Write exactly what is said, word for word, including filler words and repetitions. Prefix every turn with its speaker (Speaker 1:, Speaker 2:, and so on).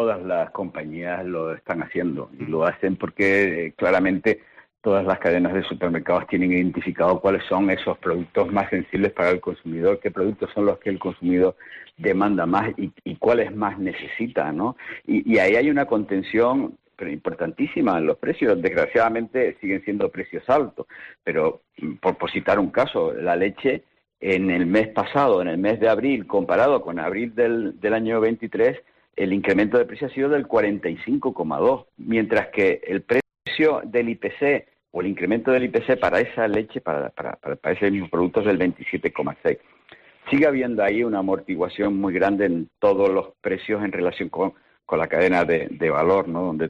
Speaker 1: todas las compañías lo están haciendo y lo hacen porque eh, claramente todas las cadenas de supermercados tienen identificado cuáles son esos productos más sensibles para el consumidor, qué productos son los que el consumidor demanda más y, y cuáles más necesita, ¿no? Y, y ahí hay una contención pero importantísima en los precios. Desgraciadamente siguen siendo precios altos, pero por, por citar un caso, la leche en el mes pasado, en el mes de abril, comparado con abril del, del año veintitrés, el incremento de precio ha sido del cuarenta y cinco coma dos, mientras que el precio del I P C o el incremento del I P C para esa leche, para, para, para, para ese mismo producto es del veintisiete coma seis. Sigue habiendo ahí una amortiguación muy grande en todos los precios en relación con, con la cadena de, de valor, ¿no? Donde